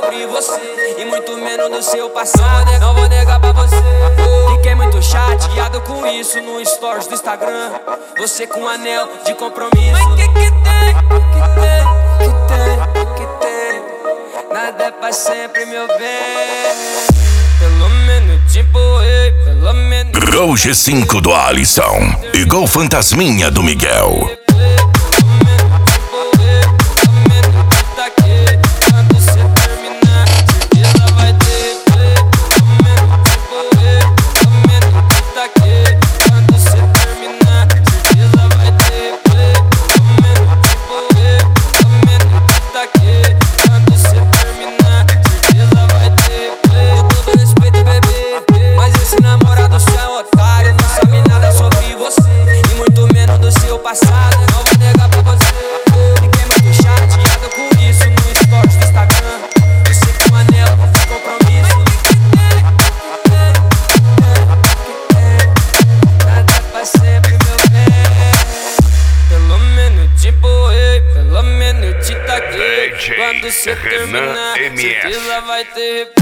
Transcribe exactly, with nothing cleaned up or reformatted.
sobre você e muito menos do seu passado. Não vou negar pra você, fiquei muito chateado com isso no stories do Instagram. Você com um anel de compromisso. Mas que que tem, que tem, que tem, que tem? Nada é pra sempre, meu bem. Pelo menos te empurrei, pelo menos. Grow G cinco do Alisson, igual Fantasminha do Miguel. Quando você terminar, certeza vai ter